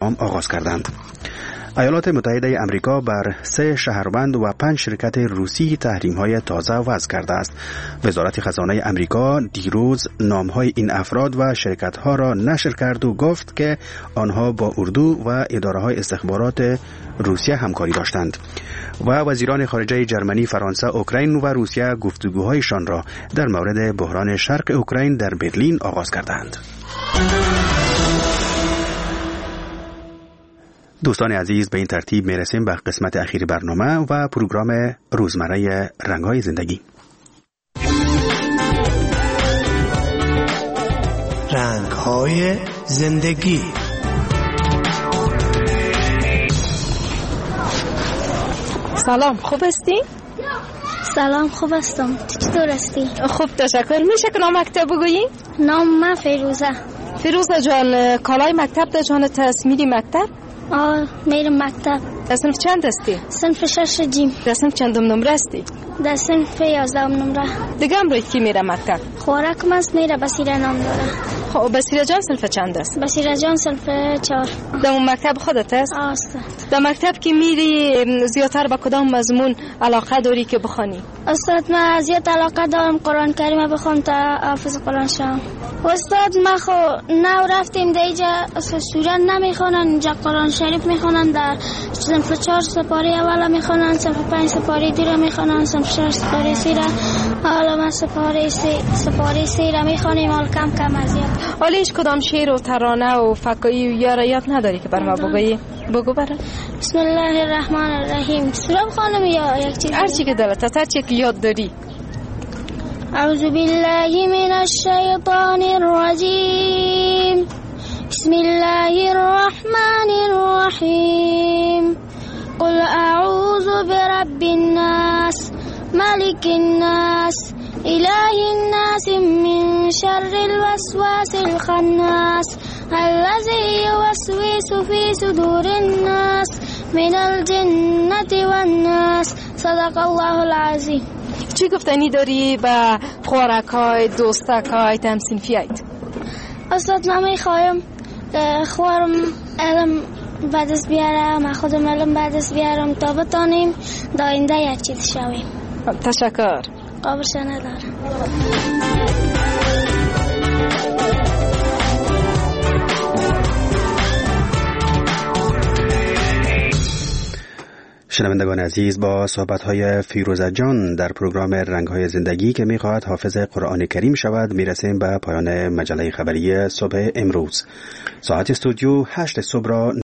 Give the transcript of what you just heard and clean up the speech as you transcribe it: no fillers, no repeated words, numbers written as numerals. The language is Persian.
اقدام آغاز کردند. ایالات متحده آمریکا بر 3 شهروند و 5 شرکت روسی تحریم‌های تازه وضع کرده است. وزارت خزانه آمریکا دیروز نام‌های این افراد و شرکت‌ها را نشر کرد و گفت که آنها با اردو و اداره‌های استخبارات روسیه همکاری داشتند. و وزیران خارجه جرمنی، فرانسه، اوکراین و روسیه گفتگوهایشان را در مورد بحران شرق اوکراین در برلین آغاز کردند. دوستان عزیز، به این ترتیب میرسیم به قسمت اخیر برنامه و پروگرام روزمره رنگ‌های زندگی. رنگ‌های زندگی. سلام، خوب هستی؟ سلام، خوب هستم. چطور هستی؟ خوب، تشکر. میشه که نام مکتب بگویی؟ نام من فیروزه. فیروزه جان، کالای مکتب در جانت هست؟ میری مکتب؟ میرم مکتب. در صنف چند هستی؟ صنف 6 جیم. در صنف چندم نمره هستی؟ در صنف 11 نمره. دیگه امروز کی میره مکتب؟ خوارکم است، میره بصیره نام داره. خب بصیره جان صنف چند است؟ بصیره جان صنف 4. در اون مکتب خودت است؟ استاد. در مکتب که میری زیادتر به کدام مضمون علاقه داری که بخوانی؟ استاد، من زیاد علاقه دارم قرآن کریم بخونم تا حافظ قرآن شم. استاد، ما خو نو رفتیم دیجا سوره نمیخونن، اینجا قرآن شریف میخونن. در صنف 4 سپاره اول میخونن، صنف 5 سپاره 2 میخونن، صنف 6 سپاره 3. حالا ما سپاره 3 میخونیم، حال کم کم از یاد. حالا هیچ کدام شعر و ترانه و فکایی و یاد نداری که بر ما بگویی؟ بگو برام. بسم الله الرحمن الرحیم. سوره بخونم یا یک چیز؟ هر چی که دلت هست، هر چی که یاد داری. اعوذ بالله من الشیطان الرجیم. بسم الله الرحمن الرحیم. قل اعوذ برب الناس ملك الناس اله الناس من شر الوسواس الخناس الذي يوسوس في صدور الناس من الجنة والناس. صدق الله العظیم. چی گفتنی داری به خوارکای، دوستکای، تمصینفیایت؟ استاد، من میخوایم خوارم علم به دست بیارم، من خودم علم به دست بیارم تا بتانیم داینده یک چیز شویم. تشکر. قابلش ندارم. شنوندگان عزیز، با صحبت‌های فیروزه جان در پروگرام رنگ‌های زندگی که می‌خواهد حافظ قرآن کریم شود میرسیم به پایان مجله خبری صبح امروز. ساعت استودیو 8 صبح را